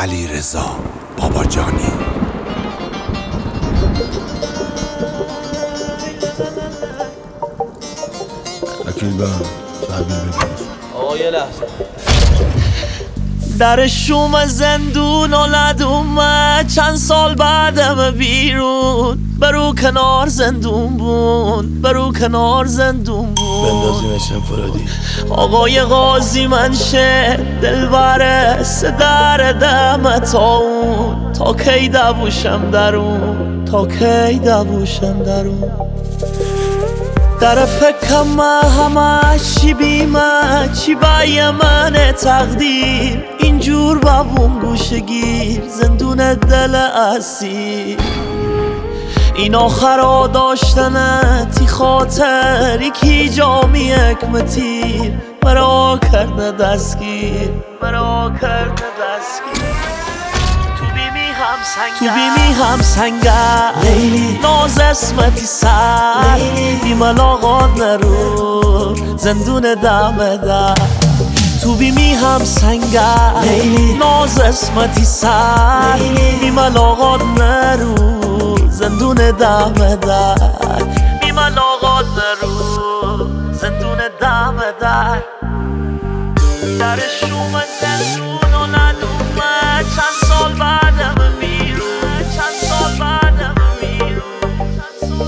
علیرضا باباجانی. وکیل بهم تحویل بگیر. آقا یه لحظه. درش اومد زندون ولد اومد چند سال بعدم بیرون، برو کنار زندون بون، برو کنار زندون بون. بندازیمش انفرادی. آقای قاضی منشه دلبره سدر دم تا اون، تا کی دبوشم درون، تا کی دبوشم درون. در فکرم همه چی بیمه چی بای من تقدیر، اینجور بابون گوشه گیر زندون دل اسیر. این آخرا داشتنتی خاطر یکی جامی حکمتیر، مرا کرده دستگیر، مرا کرده دستگیر. تو بیمی هم سنگر لیلی، ناز اسمتی سر بی ملاقات نرو زندون دم در. تو بیمی هم سنگر لیلی، ناز اسمتی سر بی ملاقات نرو زندون دم در، بی ملاقات نرو زندون دم در. درش اومد زندون ولد اومد چند سال بعدم بیرون، چند سال بعدم بیرون، چند سال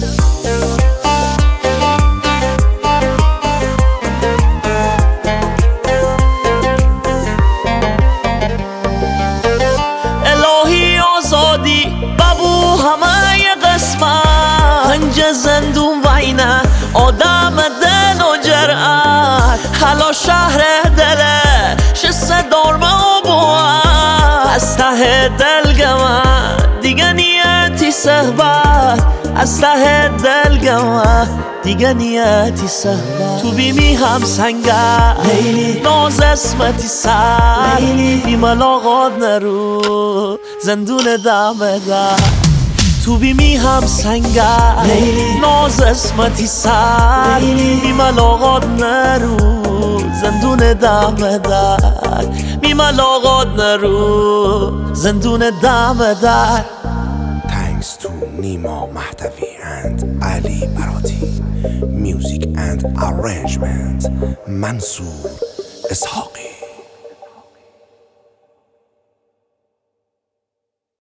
بعدم. الهی آزادی ببو همه ی قسمت، پنج زندون وینه آدم دل و جرأت. حالا شهر دله شسته دارمه و بود، از ته دلگمه دیگه نیتی صحبت، از ته دلگمه دیگه نیتی صحبت. تو بیمی هم سنگر لیلی، ناز اسمتی سر بی ملاقات نرو زندون دم در. تو بیمی هم سنگر لیلی، ناز اسمتی سر بی ملاقات نرو زندون دم در، بی ملاقات نرو زندون دم در. Thanks to نیما مهدوی and علی براتی. Music and arrangement منصور اسحاقی.